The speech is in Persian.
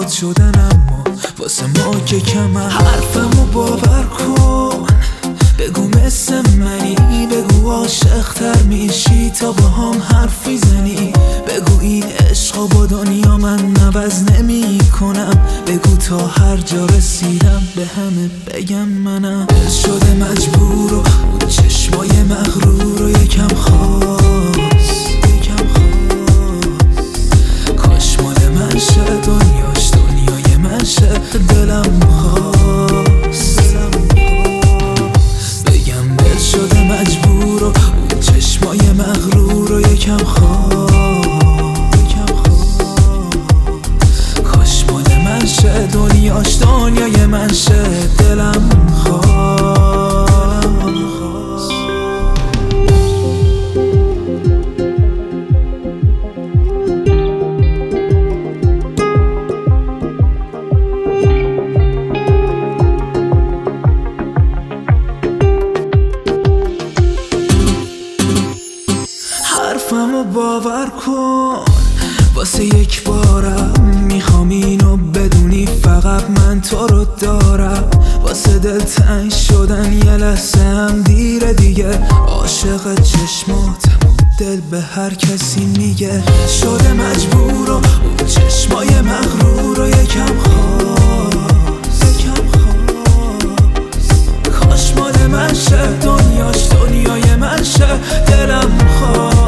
ناامید شدن، اما واسه ما که کمم. حرفمو باور کن، بگو مثل منی، بگو عاشق‌تر میشی تا با هم حرف میزنی. بگو این عشقا با دنیا من عوض نمی کنم. بگو تا هر جا رسیدم به همه بگم منم. دل شده مجبور و اون چشمای مغرور رو یکم خواست. کاش مال من شه دنیاش دنیای من شه. دلم خواست بگم دل شده مجبور و اون چشمای مغرور رو یکم خواست. کاش مال من شه دنیاش دنیای من شه. دلم خواست. حرفمو باور کن، واسه یک بارم میخوام اینو بدونی، فقط من تو رو دارم. واسه دل تنگ شدن یه لحظه هم دیره دیگه. عاشق چشماتم دل به هر کسی میگه. شده مجبور و اون چشمای مغرور رو یکم خواست. کاش مال من شه دنیاش دنیای من شه. دلم خواست